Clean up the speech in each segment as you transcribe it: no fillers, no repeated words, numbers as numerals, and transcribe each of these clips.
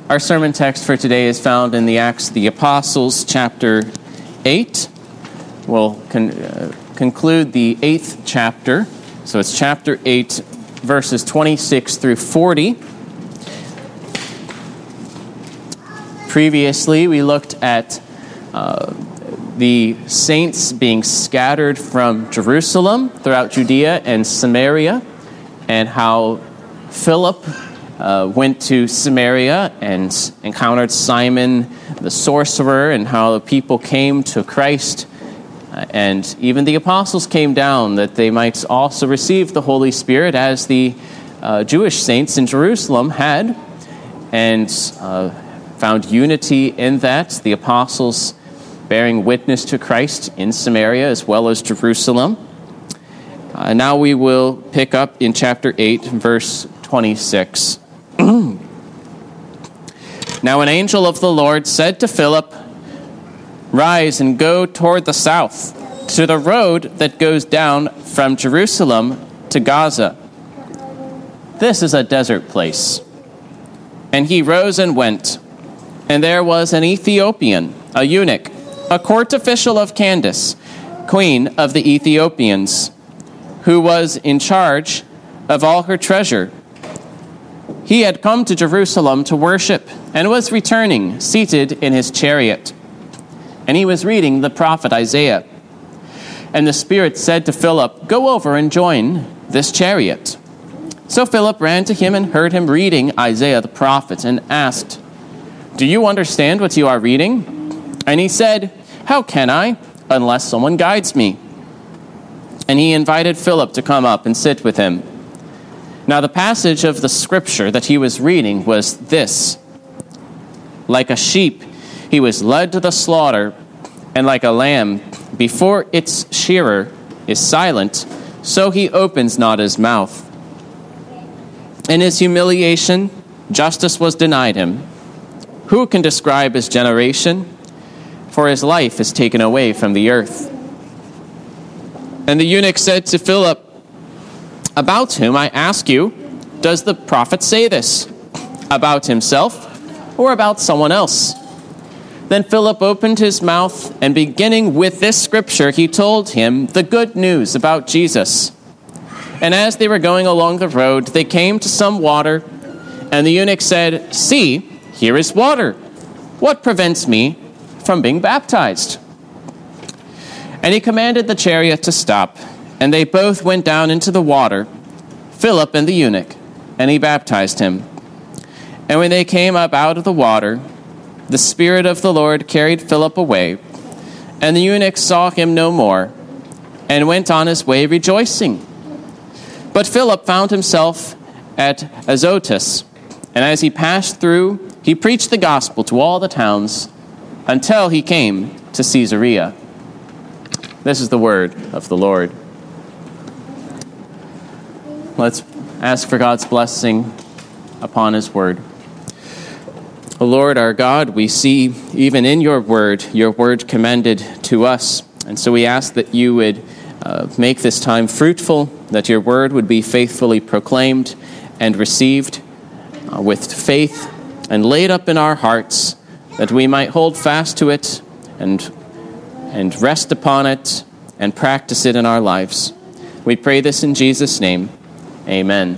Our sermon text for today is found in the Acts of the Apostles, chapter 8. We'll conclude the 8th chapter. So it's chapter 8, verses 26 through 40. Previously, we looked at the saints being scattered from Jerusalem throughout Judea and Samaria, and how Philip went to Samaria and encountered Simon the sorcerer, and how the people came to Christ, and even the apostles came down that they might also receive the Holy Spirit as the Jewish saints in Jerusalem had, and found unity in that, the apostles bearing witness to Christ in Samaria as well as Jerusalem. Now we will pick up in chapter 8, verse 26. Now an angel of the Lord said to Philip, "Rise and go toward the south, to the road that goes down from Jerusalem to Gaza. This is a desert place." And he rose and went. And there was an Ethiopian, a eunuch, a court official of Candace, queen of the Ethiopians, who was in charge of all her treasure. He had come to Jerusalem to worship and was returning, seated in his chariot. And he was reading the prophet Isaiah. And the Spirit said to Philip, "Go over and join this chariot." So Philip ran to him and heard him reading Isaiah the prophet and asked, "Do you understand what you are reading?" And he said, "How can I, unless someone guides me?" And he invited Philip to come up and sit with him. Now the passage of the scripture that he was reading was this: "Like a sheep he was led to the slaughter, and like a lamb before its shearer is silent, so he opens not his mouth. In his humiliation justice was denied him. Who can describe his generation? For his life is taken away from the earth." And the eunuch said to Philip, "About whom, I ask you, does the prophet say this? About himself or about someone else?" Then Philip opened his mouth, and beginning with this scripture, he told him the good news about Jesus. And as they were going along the road, they came to some water, and the eunuch said, "See, here is water. What prevents me from being baptized?" And he commanded the chariot to stop, and they both went down into the water, Philip and the eunuch, and he baptized him. And when they came up out of the water, the Spirit of the Lord carried Philip away, and the eunuch saw him no more, and went on his way rejoicing. But Philip found himself at Azotus, and as he passed through, he preached the gospel to all the towns until he came to Caesarea. This is the word of the Lord. Let's ask for God's blessing upon his word. O Lord our God, we see even in your word commended to us. And so we ask that you would make this time fruitful, that your word would be faithfully proclaimed and received with faith and laid up in our hearts, that we might hold fast to it and rest upon it and practice it in our lives. We pray this in Jesus' name. Amen.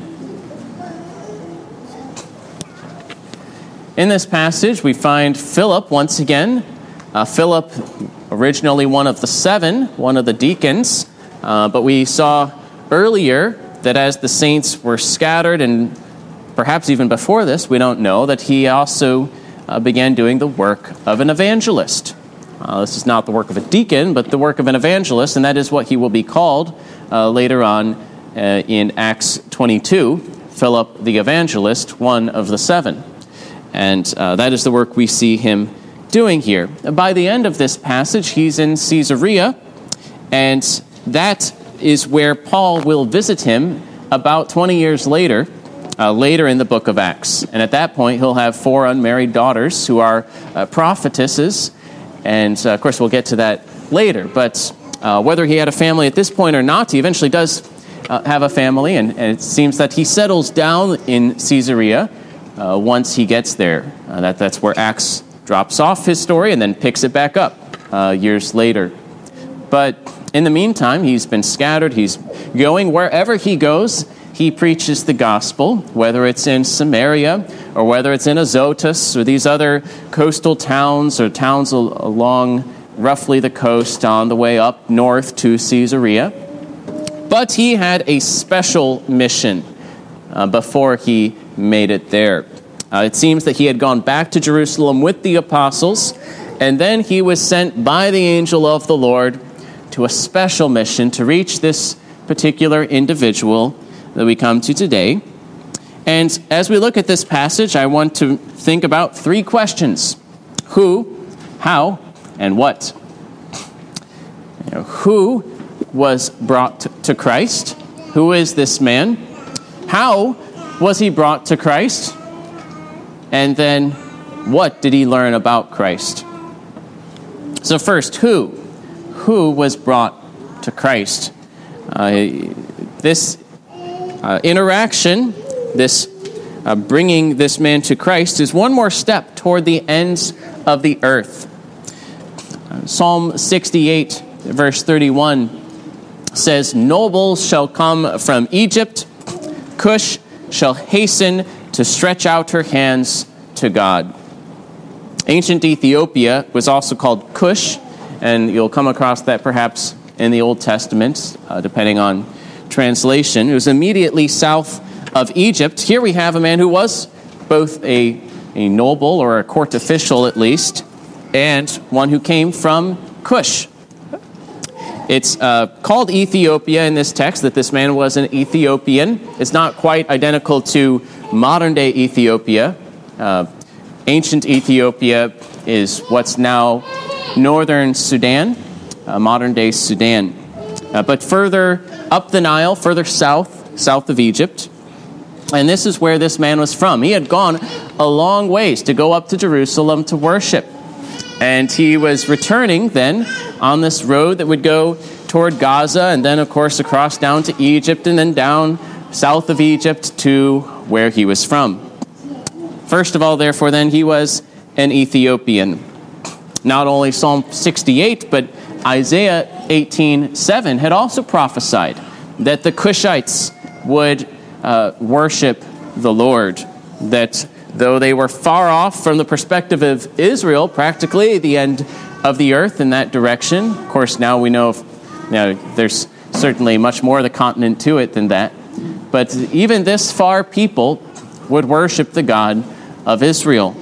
In this passage, we find Philip once again. Philip, originally one of the 7, one of the deacons, but we saw earlier that as the saints were scattered, and perhaps even before this, we don't know, that he also began doing the work of an evangelist. This is not the work of a deacon, but the work of an evangelist, and that is what he will be called later on in Acts 22, Philip the evangelist, one of the 7. And that is the work we see him doing here. By the end of this passage, he's in Caesarea, and that is where Paul will visit him about 20 years later in the book of Acts. And at that point, he'll have 4 unmarried daughters who are prophetesses, and of course we'll get to that later. But whether he had a family at this point or not, he eventually does have a family, and it seems that he settles down in Caesarea once he gets there. That's where Acts drops off his story and then picks it back up years later. But in the meantime, he's been scattered. He's going wherever he goes. He preaches the gospel, whether it's in Samaria or whether it's in Azotus or these other coastal towns or towns along roughly the coast on the way up north to Caesarea. But he had a special mission before he made it there. It seems that he had gone back to Jerusalem with the apostles, and then he was sent by the angel of the Lord to a special mission to reach this particular individual that we come to today. And as we look at this passage, I want to think about three questions: who, how, and what. Who was brought to Christ? Who is this man? How was he brought to Christ? And then, what did he learn about Christ? So first, who? Who was brought to Christ? This interaction, this bringing this man to Christ, is one more step toward the ends of the earth. Psalm 68, verse 31 says, "Nobles shall come from Egypt. Cush shall hasten to stretch out her hands to God." Ancient Ethiopia was also called Cush, and you'll come across that perhaps in the Old Testament, depending on translation. It was immediately south of Egypt. Here we have a man who was both a noble, or a court official at least, and one who came from Cush. It's called Ethiopia in this text, that this man was an Ethiopian. It's not quite identical to modern-day Ethiopia. Ancient Ethiopia is what's now northern Sudan, modern-day Sudan. But further up the Nile, further south of Egypt, and this is where this man was from. He had gone a long ways to go up to Jerusalem to worship. And he was returning then on this road that would go toward Gaza, and then, of course, across down to Egypt, and then down south of Egypt to where he was from. First of all, therefore, then, he was an Ethiopian. Not only Psalm 68, but Isaiah 18:7 had also prophesied that the Cushites would worship the Lord, that though they were far off from the perspective of Israel, practically the end of the earth in that direction. Of course, now we know there's certainly much more of the continent to it than that. But even this far people would worship the God of Israel.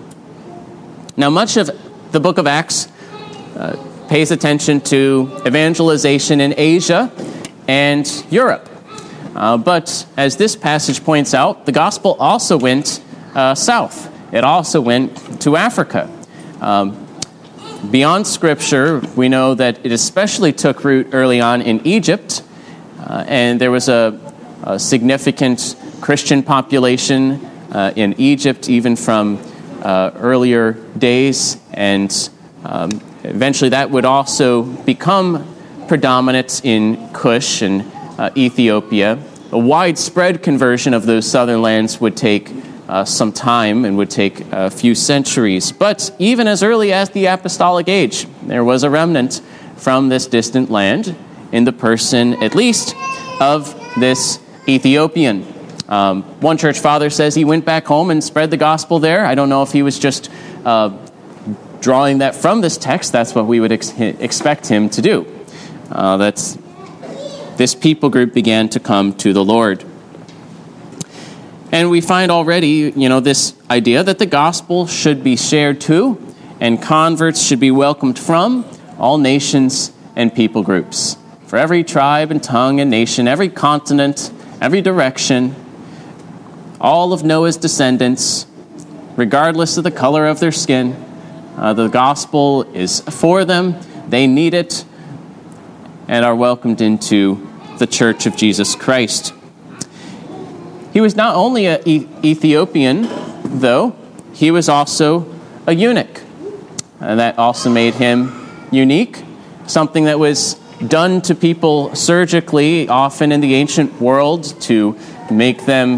Now, much of the book of Acts pays attention to evangelization in Asia and Europe. But as this passage points out, the gospel also went south. It also went to Africa. Beyond Scripture, we know that it especially took root early on in Egypt, and there was a significant Christian population in Egypt, even from earlier days, and eventually that would also become predominant in Cush and Ethiopia. A widespread conversion of those southern lands would take some time and would take a few centuries. But even as early as the apostolic age, there was a remnant from this distant land in the person, at least, of this Ethiopian. One church father says he went back home and spread the gospel there. I don't know if he was just drawing that from this text. That's what we would expect him to do. This people group began to come to the Lord. And we find already, this idea that the gospel should be shared to, and converts should be welcomed from all nations and people groups. For every tribe and tongue and nation, every continent, every direction, all of Noah's descendants, regardless of the color of their skin, the gospel is for them. They need it and are welcomed into the Church of Jesus Christ. He was not only an Ethiopian, though, he was also a eunuch. And that also made him unique, something that was done to people surgically, often in the ancient world, to make them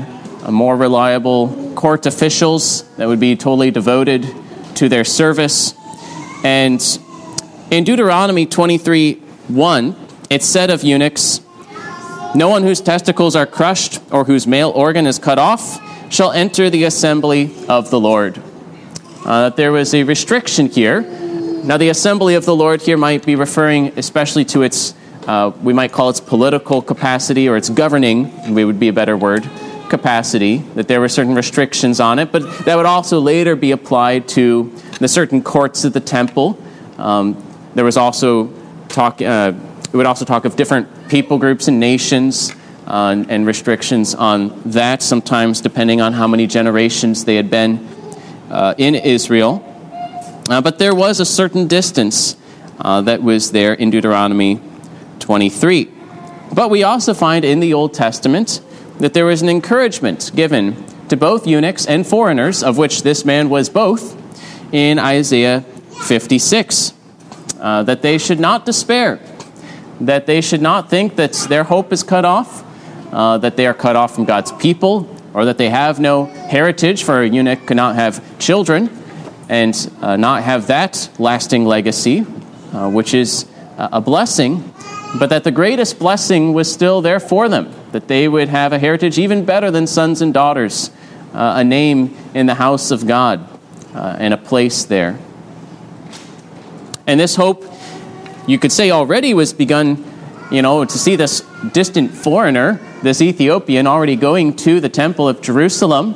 more reliable court officials that would be totally devoted to their service. And in Deuteronomy 23:1, it said of eunuchs, "No one whose testicles are crushed or whose male organ is cut off shall enter the assembly of the Lord." There was a restriction here. Now, the assembly of the Lord here might be referring especially to its, we might call its political capacity, or its governing, would be a better word, capacity, that there were certain restrictions on it, but that would also later be applied to the certain courts of the temple. There was also talk, it would also talk of different people groups and nations, and restrictions on that, sometimes depending on how many generations they had been in Israel. But there was a certain distance that was there in Deuteronomy 23. But we also find in the Old Testament that there was an encouragement given to both eunuchs and foreigners, of which this man was both, in Isaiah 56, that they should not despair, that they should not think that their hope is cut off, that they are cut off from God's people, or that they have no heritage, for a eunuch could not have children and not have that lasting legacy, which is a blessing, but that the greatest blessing was still there for them, that they would have a heritage even better than sons and daughters, a name in the house of God, and a place there. And this hope, you could say, already was begun, to see this distant foreigner, this Ethiopian, already going to the temple of Jerusalem.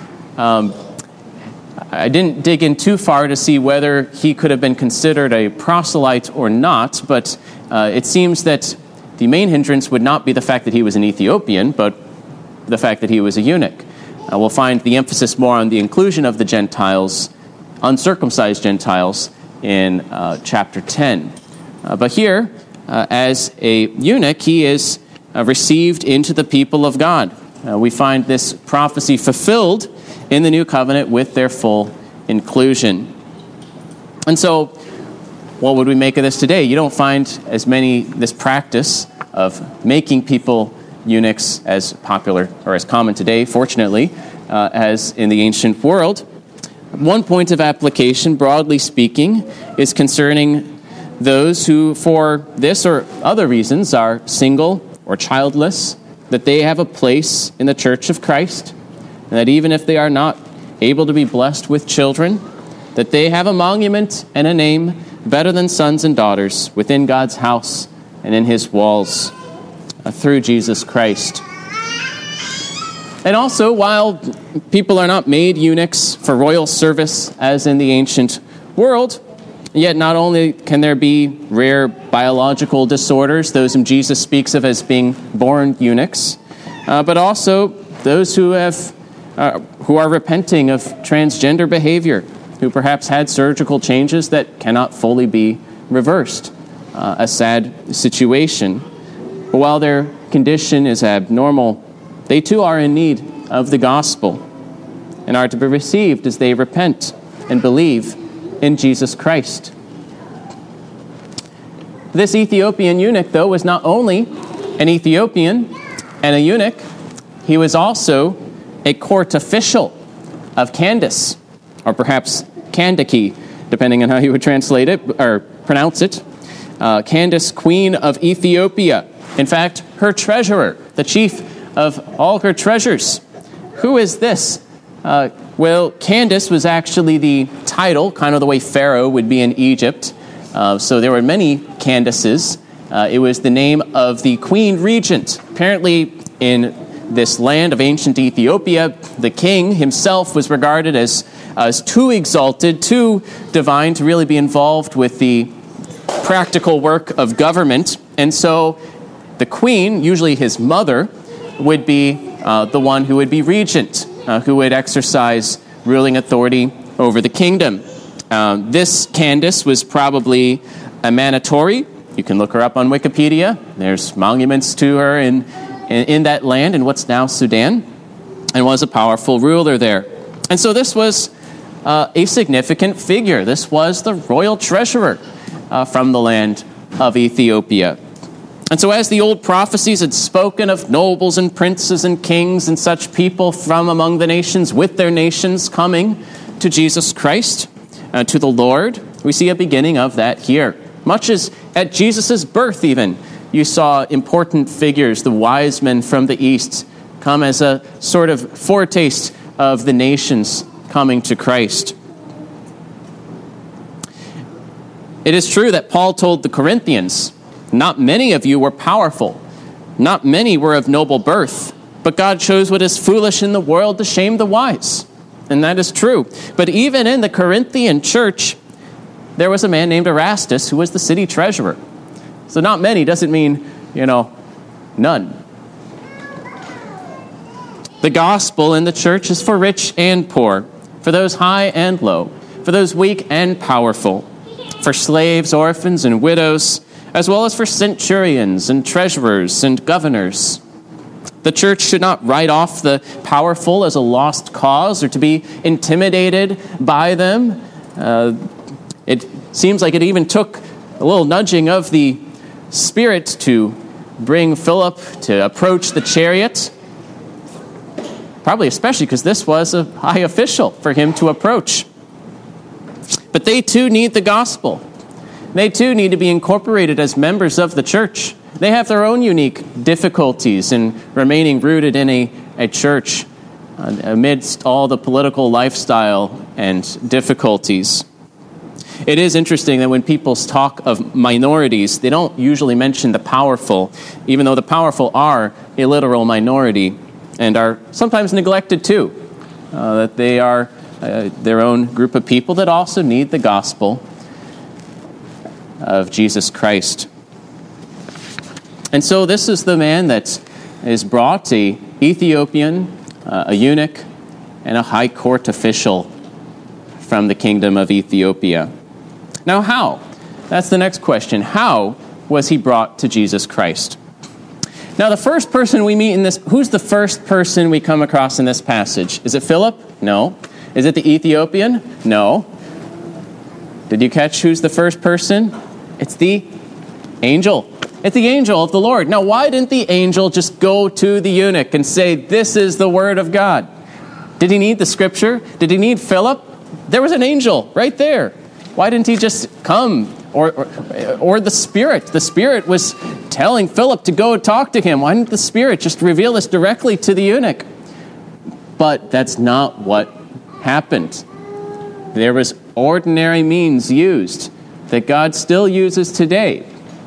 I didn't dig in too far to see whether he could have been considered a proselyte or not, but it seems that the main hindrance would not be the fact that he was an Ethiopian, but the fact that he was a eunuch. We'll find the emphasis more on the inclusion of the Gentiles, uncircumcised Gentiles, in chapter 10. But here, as a eunuch, he is received into the people of God. We find this prophecy fulfilled in the new covenant with their full inclusion. And so, what would we make of this today? You don't find this practice of making people eunuchs as popular or as common today, fortunately, as in the ancient world. One point of application, broadly speaking, is concerning those who, for this or other reasons, are single or childless, that they have a place in the Church of Christ, and that even if they are not able to be blessed with children, that they have a monument and a name better than sons and daughters within God's house and in His walls through Jesus Christ. And also, while people are not made eunuchs for royal service as in the ancient world, yet not only can there be rare biological disorders, those whom Jesus speaks of as being born eunuchs, but also those who are repenting of transgender behavior, who perhaps had surgical changes that cannot fully be reversed. A sad situation. But while their condition is abnormal, they too are in need of the gospel and are to be received as they repent and believe in Jesus Christ. This Ethiopian eunuch, though, was not only an Ethiopian and a eunuch, he was also a court official of Candace, or perhaps Kandake, depending on how you would translate it or pronounce it. Candace, queen of Ethiopia. In fact, her treasurer, the chief of all her treasures. Who is this? Well, Candace was actually the title, kind of the way Pharaoh would be in Egypt. So there were many Candaces. It was the name of the queen regent. Apparently, in this land of ancient Ethiopia, the king himself was regarded as too exalted, too divine to really be involved with the practical work of government. And so the queen, usually his mother, would be the one who would be regent, who would exercise ruling authority over the kingdom. This Candace was probably a Manitori. You can look her up on Wikipedia. There's monuments to her in that land, in what's now Sudan, and was a powerful ruler there. And so this was a significant figure. This was the royal treasurer from the land of Ethiopia. And so as the old prophecies had spoken of nobles and princes and kings and such people from among the nations with their nations coming to Jesus Christ, to the Lord, we see a beginning of that here. Much as at Jesus' birth even, you saw important figures, the wise men from the east, come as a sort of foretaste of the nations coming to Christ. It is true that Paul told the Corinthians, "Not many of you were powerful, not many were of noble birth, but God chose what is foolish in the world to shame the wise." And that is true. But even in the Corinthian church, there was a man named Erastus who was the city treasurer. So not many doesn't mean, none. The gospel in the church is for rich and poor, for those high and low, for those weak and powerful, for slaves, orphans, and widows, as well as for centurions and treasurers and governors. The church should not write off the powerful as a lost cause or to be intimidated by them. It seems like it even took a little nudging of the Spirit to bring Philip to approach the chariot. Probably especially because this was a high official for him to approach. But they too need the gospel. They too need to be incorporated as members of the church. They have their own unique difficulties in remaining rooted in a church amidst all the political lifestyle and difficulties. It is interesting that when people talk of minorities, they don't usually mention the powerful, even though the powerful are a literal minority and are sometimes neglected too, that they are their own group of people that also need the gospel of Jesus Christ. And so this is the man that is brought, a Ethiopian, a eunuch, and a high court official from the kingdom of Ethiopia. Now how? That's the next question. How was he brought to Jesus Christ? Now the first person we meet in this, who's the first person we come across in this passage? Is it Philip? No. Is it the Ethiopian? No. Did you catch who's the first person? It's the angel. It's the angel of the Lord. Now why didn't the angel just go to the eunuch and say, "This is the word of God"? Did he need the scripture? Did he need Philip? There was an angel right there. Why didn't he just come? Or the Spirit? The Spirit was telling Philip to go talk to him. Why didn't the Spirit just reveal this directly to the eunuch? But that's not what happened. There was ordinary means used that God still uses today.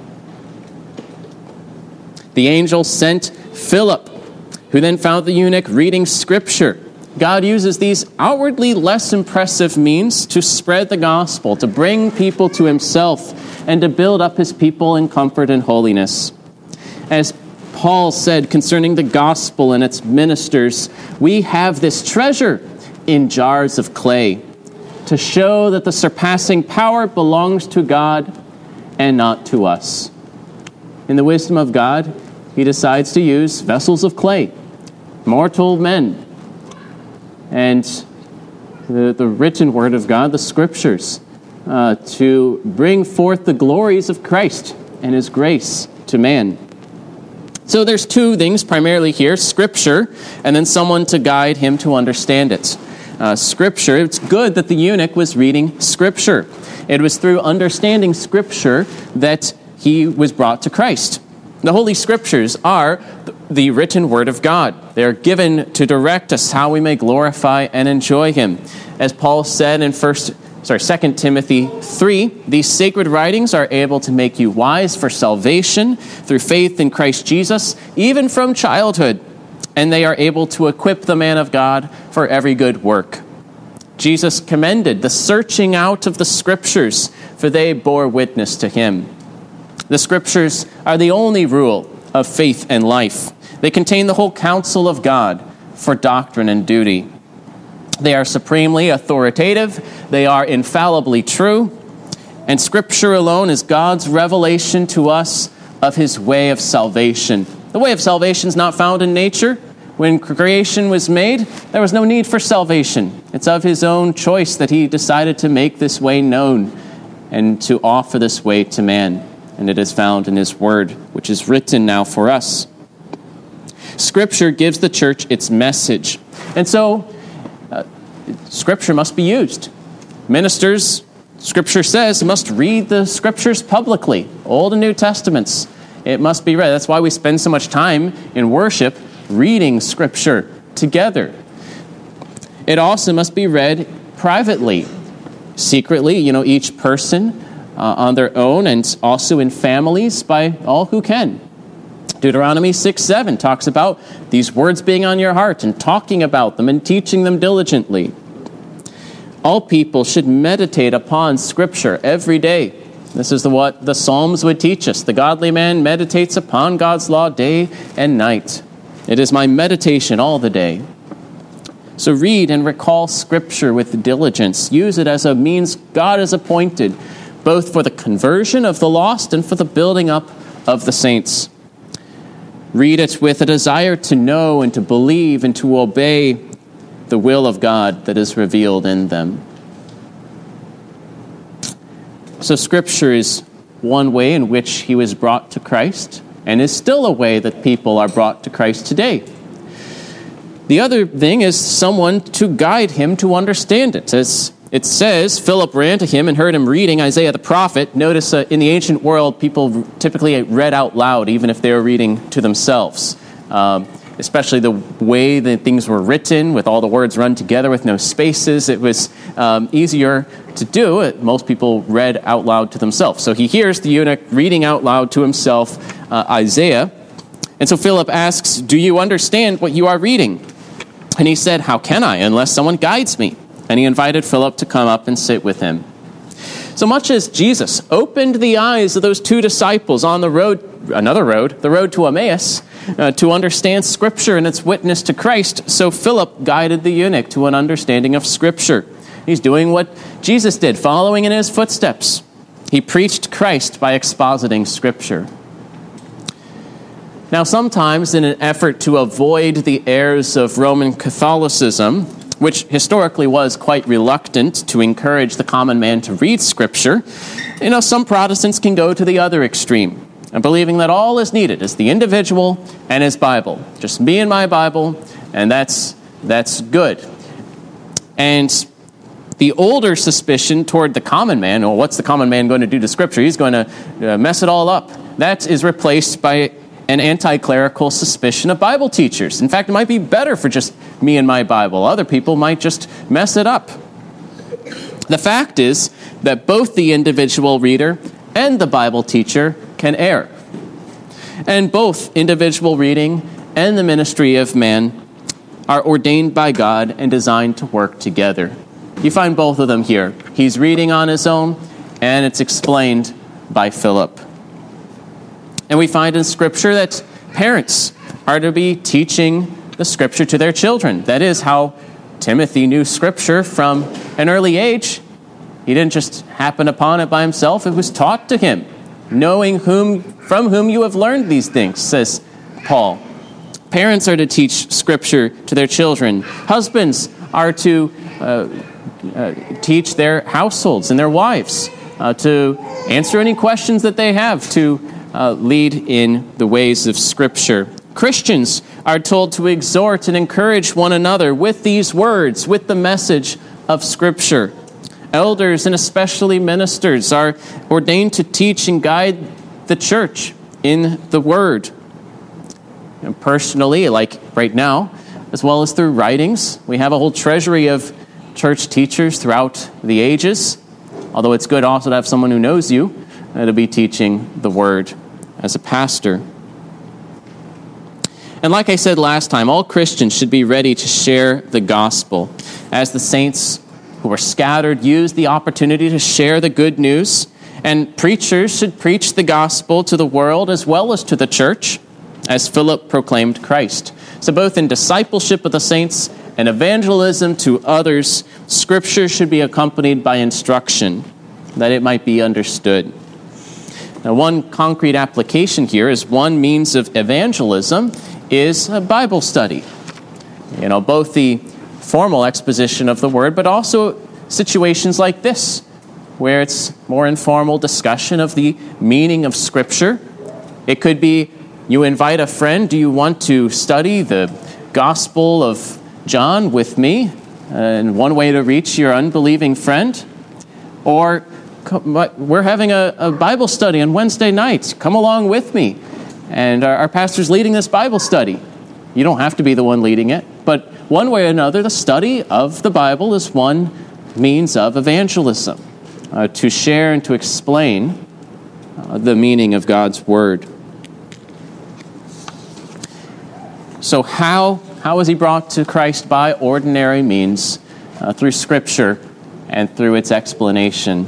The angel sent Philip, who then found the eunuch reading Scripture. God uses these outwardly less impressive means to spread the gospel, to bring people to himself, and to build up his people in comfort and holiness. As Paul said concerning the gospel and its ministers, we have this treasure in jars of clay to show that the surpassing power belongs to God and not to us. In the wisdom of God, he decides to use vessels of clay, mortal men, and the written word of God, the scriptures, to bring forth the glories of Christ and his grace to man. So there's two things primarily here, scripture, and then someone to guide him to understand it. Scripture, it's good that the eunuch was reading Scripture. It was through understanding Scripture that he was brought to Christ. The Holy Scriptures are the written Word of God. They are given to direct us how we may glorify and enjoy Him. As Paul said in 2 Timothy 3, these sacred writings are able to make you wise for salvation through faith in Christ Jesus, even from childhood, and they are able to equip the man of God for every good work. Jesus commended the searching out of the Scriptures, for they bore witness to Him. The Scriptures are the only rule of faith and life. They contain the whole counsel of God for doctrine and duty. They are supremely authoritative. They are infallibly true. And Scripture alone is God's revelation to us of His way of salvation. The way of salvation is not found in nature. When creation was made, there was no need for salvation. It's of His own choice that He decided to make this way known and to offer this way to man. and it is found in his word, which is written now for us. Scripture gives the church its message. And so, Scripture must be used. Ministers, Scripture says, must read the Scriptures publicly, Old and New Testaments. It must be read. That's why we spend so much time in worship reading Scripture together. It also must be read privately, secretly, each person on their own, and also in families by all who can. Deuteronomy 6:7 talks about these words being on your heart and talking about them and teaching them diligently. All people should meditate upon Scripture every day. This is what the Psalms would teach us. The godly man meditates upon God's law day and night. It is my meditation all the day. So read and recall Scripture with diligence. Use it as a means God has appointed, both for the conversion of the lost and for the building up of the saints. Read it with a desire to know and to believe and to obey the will of God that is revealed in them. So Scripture is one way in which he was brought to Christ, and is still a way that people are brought to Christ today. The other thing is someone to guide him to understand it. As it says, Philip ran to him and heard him reading Isaiah the prophet. Notice in the ancient world, people typically read out loud, even if they were reading to themselves. Especially the way that things were written, with all the words run together with no spaces. It was easier to do. Most people read out loud to themselves. So he hears the eunuch reading out loud to himself Isaiah. And so Philip asks, "Do you understand what you are reading?" And he said, "How can I, unless someone guides me?" And he invited Philip to come up and sit with him. So much as Jesus opened the eyes of those two disciples on the road, the road to Emmaus, to understand Scripture and its witness to Christ, so Philip guided the eunuch to an understanding of Scripture. He's doing what Jesus did, following in his footsteps. He preached Christ by expositing Scripture. Now, sometimes in an effort to avoid the errors of Roman Catholicism, which historically was quite reluctant to encourage the common man to read Scripture, some Protestants can go to the other extreme, and believing that all is needed is the individual and his Bible. Just me and my Bible, and that's good. And the older suspicion toward the common man, well, what's the common man going to do to Scripture? He's going to mess it all up. That is replaced by an anti-clerical suspicion of Bible teachers. In fact, it might be better for just me and my Bible. Other people might just mess it up. The fact is that both the individual reader and the Bible teacher can err. And both individual reading and the ministry of man are ordained by God and designed to work together. You find both of them here. He's reading on his own, and it's explained by Philip. And we find in Scripture that parents are to be teaching the Scripture to their children. That is how Timothy knew Scripture from an early age. He didn't just happen upon it by himself. It was taught to him. Knowing from whom you have learned these things, says Paul. Parents are to teach Scripture to their children. Husbands are to teach their households and their wives, to answer any questions that they have, to lead in the ways of Scripture. Christians are told to exhort and encourage one another with these words, with the message of Scripture. Elders and especially ministers are ordained to teach and guide the church in the Word. And personally, like right now, as well as through writings, we have a whole treasury of church teachers throughout the ages, although it's good also to have someone who knows you to be teaching the Word as a pastor. And like I said last time, all Christians should be ready to share the gospel. As the saints who were scattered used the opportunity to share the good news, and preachers should preach the gospel to the world as well as to the church, as Philip proclaimed Christ. So both in discipleship of the saints and evangelism to others, Scripture should be accompanied by instruction, that it might be understood. Now, one concrete application here is one means of evangelism is a Bible study. Both the formal exposition of the Word, but also situations like this, where it's more informal discussion of the meaning of Scripture. It could be you invite a friend, do you want to study the Gospel of John with me? And one way to reach your unbelieving friend. Or we're having a Bible study on Wednesday nights. Come along with me. And our pastor's leading this Bible study. You don't have to be the one leading it. But one way or another, the study of the Bible is one means of evangelism. To share and to explain the meaning of God's Word. So how is he brought to Christ? By ordinary means, through Scripture and through its explanation.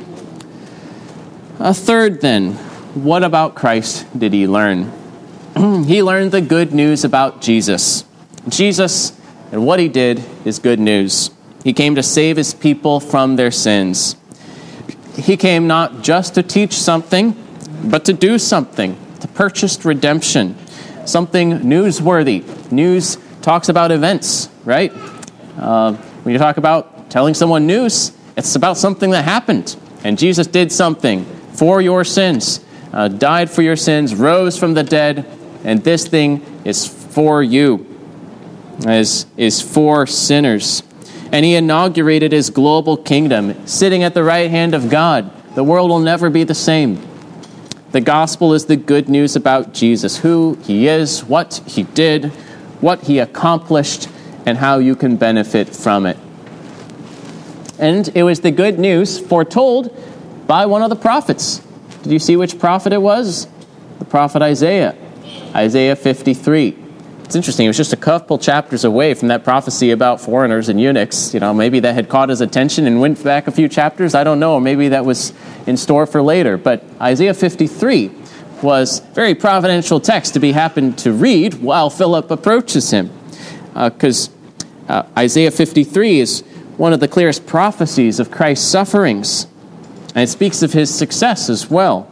Third then, what about Christ did he learn? He learned the good news about Jesus. Jesus and what he did is good news. He came to save his people from their sins. He came not just to teach something, but to do something, to purchase redemption, something newsworthy. News talks about events, right? When you talk about telling someone news, it's about something that happened. And Jesus did something for your sins, died for your sins, rose from the dead, and this thing is for you, is for sinners. And he inaugurated his global kingdom, sitting at the right hand of God. The world will never be the same. The gospel is the good news about Jesus, who he is, what he did, what he accomplished, and how you can benefit from it. And it was the good news foretold by one of the prophets. Did you see which prophet it was? The prophet Isaiah. Isaiah 53. It's interesting. It was just a couple chapters away from that prophecy about foreigners and eunuchs. Maybe that had caught his attention and went back a few chapters. I don't know. Or maybe that was in store for later. But Isaiah 53 was a very providential text to be happened to read while Philip approaches him. Because Isaiah 53 is one of the clearest prophecies of Christ's sufferings. And it speaks of his success as well.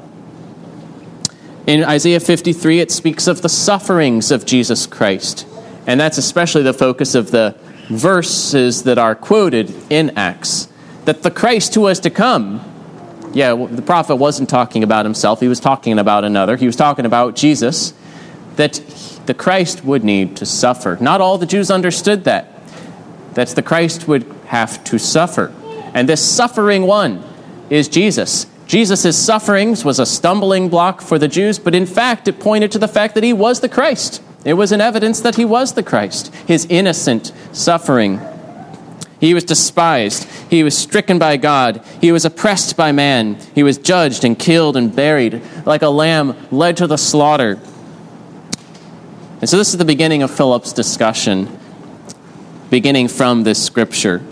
In Isaiah 53, it speaks of the sufferings of Jesus Christ. And that's especially the focus of the verses that are quoted in Acts. That the Christ who was to come, the prophet wasn't talking about himself, he was talking about another. He was talking about Jesus, that the Christ would need to suffer. Not all the Jews understood that the Christ would have to suffer. And this suffering one is Jesus. Jesus' sufferings was a stumbling block for the Jews, but in fact it pointed to the fact that he was the Christ. It was an evidence that he was the Christ. His innocent suffering. He was despised. He was stricken by God. He was oppressed by man. He was judged and killed and buried like a lamb led to the slaughter. And so this is the beginning of Philip's discussion, beginning from this scripture.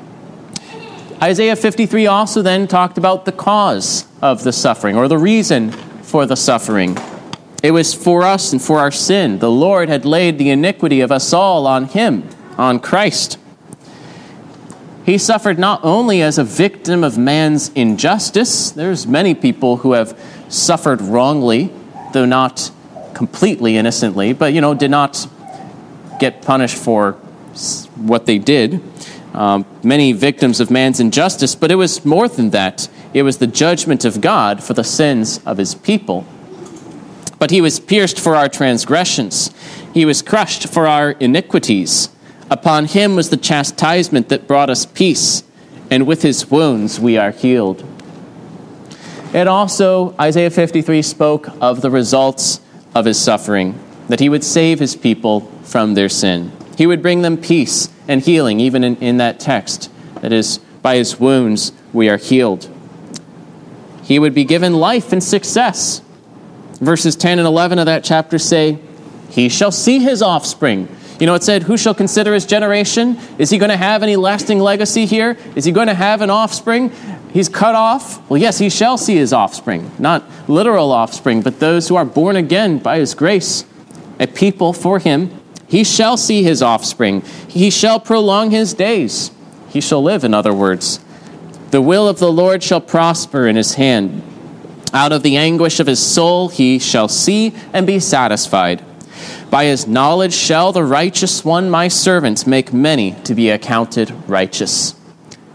Isaiah 53 also then talked about the cause of the suffering, or the reason for the suffering. It was for us and for our sin. The Lord had laid the iniquity of us all on him, on Christ. He suffered not only as a victim of man's injustice. There's many people who have suffered wrongly, though not completely innocently, but, did not get punished for what they did. Many victims of man's injustice, but it was more than that. It was the judgment of God for the sins of his people. But he was pierced for our transgressions. He was crushed for our iniquities. Upon him was the chastisement that brought us peace, and with his wounds we are healed. And also, Isaiah 53 spoke of the results of his suffering, that he would save his people from their sin. He would bring them peace and healing, even in that text. That is, by his wounds we are healed. He would be given life and success. Verses 10 and 11 of that chapter say, he shall see his offspring. It said, who shall consider his generation? Is he going to have any lasting legacy here? Is he going to have an offspring? He's cut off. Well, yes, he shall see his offspring. Not literal offspring, but those who are born again by his grace. A people for him. He shall see his offspring. He shall prolong his days. He shall live, in other words. The will of the Lord shall prosper in his hand. Out of the anguish of his soul he shall see and be satisfied. By his knowledge shall the righteous one, my servant, make many to be accounted righteous.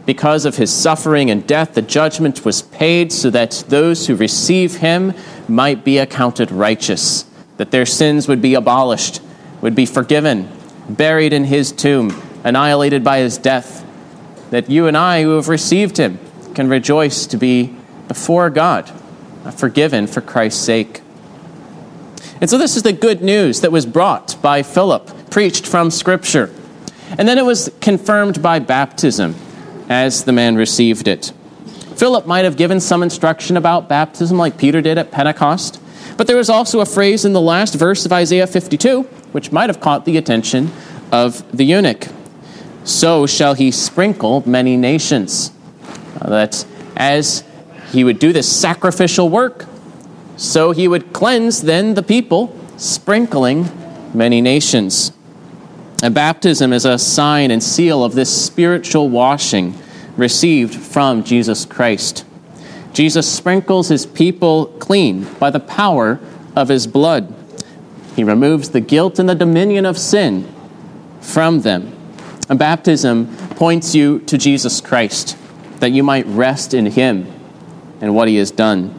Because of his suffering and death, the judgment was paid so that those who receive him might be accounted righteous, that their sins would be abolished, would be forgiven, buried in his tomb, annihilated by his death, that you and I who have received him can rejoice to be before God, forgiven for Christ's sake. And so this is the good news that was brought by Philip, preached from Scripture. And then it was confirmed by baptism as the man received it. Philip might have given some instruction about baptism like Peter did at Pentecost, but there was also a phrase in the last verse of Isaiah 52 which might have caught the attention of the eunuch. So shall he sprinkle many nations. That as he would do this sacrificial work, so he would cleanse then the people, sprinkling many nations. And baptism is a sign and seal of this spiritual washing received from Jesus Christ. Jesus sprinkles his people clean by the power of his blood. He removes the guilt and the dominion of sin from them. And baptism points you to Jesus Christ, that you might rest in him and what he has done.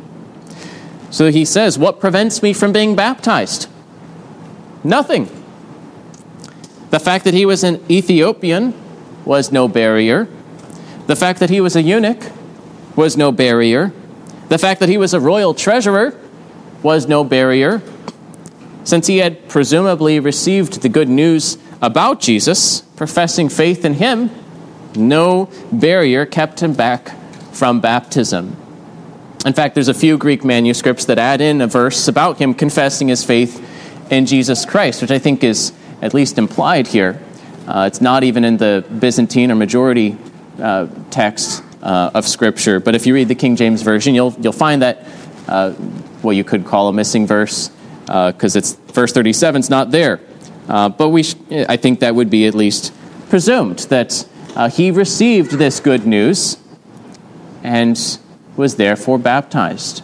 So he says, what prevents me from being baptized? Nothing. The fact that he was an Ethiopian was no barrier. The fact that he was a eunuch was no barrier. The fact that he was a royal treasurer was no barrier. Since he had presumably received the good news about Jesus, professing faith in him, no barrier kept him back from baptism. In fact, there's a few Greek manuscripts that add in a verse about him confessing his faith in Jesus Christ, which I think is at least implied here. It's not even in the Byzantine or majority text of Scripture, but if you read the King James Version, you'll find that what you could call a missing verse, because it's verse 37 is not there. But I think that would be at least presumed that he received this good news and was therefore baptized.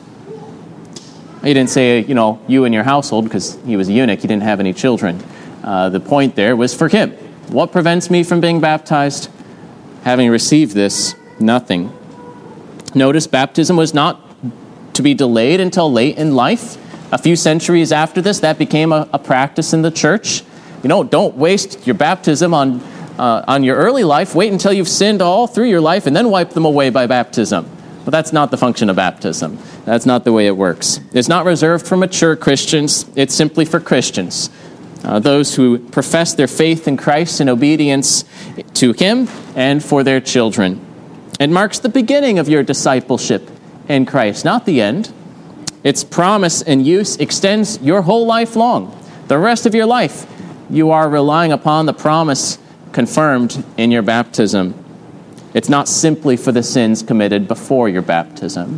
He didn't say, you and your household, because he was a eunuch, he didn't have any children. The point there was for him. What prevents me from being baptized? Having received this, nothing. Notice baptism was not to be delayed until late in life. A few centuries after this, that became a practice in the church. Don't waste your baptism on your early life. Wait until you've sinned all through your life and then wipe them away by baptism. But that's not the function of baptism. That's not the way it works. It's not reserved for mature Christians. It's simply for Christians. Those who profess their faith in Christ in obedience to him and for their children. It marks the beginning of your discipleship in Christ, not the end. Its promise and use extends your whole life long. The rest of your life, you are relying upon the promise confirmed in your baptism. It's not simply for the sins committed before your baptism.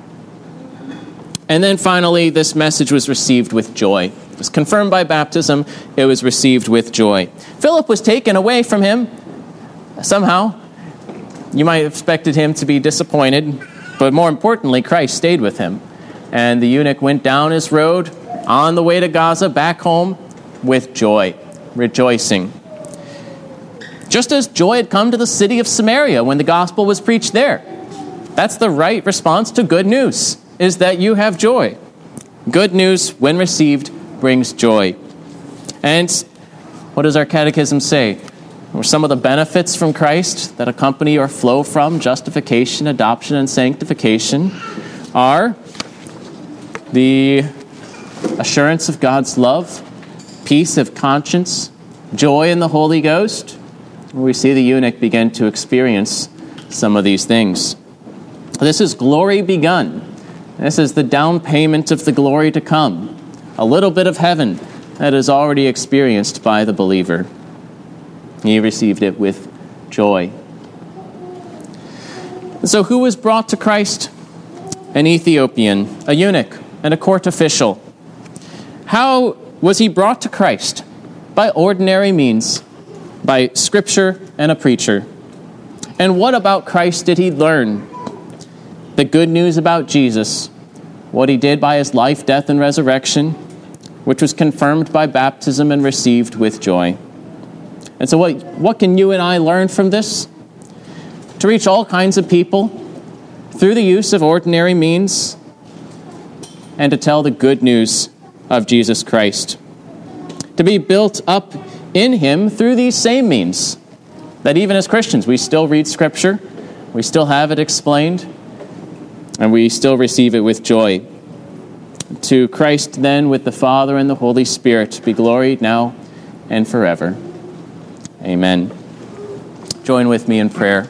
And then finally, this message was received with joy. It was confirmed by baptism. It was received with joy. Philip was taken away from him. Somehow, you might have expected him to be disappointed, but more importantly, Christ stayed with him. And the eunuch went down his road on the way to Gaza, back home, with joy, rejoicing. Just as joy had come to the city of Samaria when the gospel was preached there. That's the right response to good news, is that you have joy. Good news, when received, brings joy. And what does our catechism say? Or some of the benefits from Christ that accompany or flow from justification, adoption, and sanctification are the assurance of God's love, peace of conscience, joy in the Holy Ghost. We see the eunuch begin to experience some of these things. This is glory begun. This is the down payment of the glory to come. A little bit of heaven that is already experienced by the believer. He received it with joy. So who was brought to Christ? An Ethiopian, a eunuch, and a court official. How was he brought to Christ? By ordinary means, by Scripture and a preacher. And what about Christ did he learn? The good news about Jesus, what he did by his life, death, and resurrection, which was confirmed by baptism and received with joy. And so what can you and I learn from this? to reach all kinds of people through the use of ordinary means, and to tell the good news of Jesus Christ. To be built up in him through these same means, that even as Christians we still read Scripture, we still have it explained, and we still receive it with joy. To Christ then, with the Father and the Holy Spirit, be gloried now and forever. Amen. Join with me in prayer.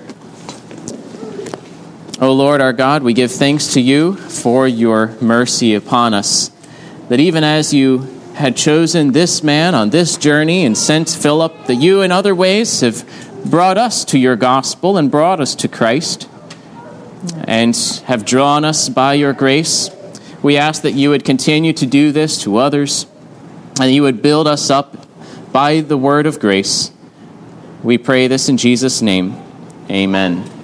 O Lord our God, we give thanks to you for your mercy upon us, that even as you had chosen this man on this journey and sent Philip, that you in other ways have brought us to your gospel and brought us to Christ and have drawn us by your grace. We ask that you would continue to do this to others and that you would build us up by the word of grace. We pray this in Jesus' name. Amen.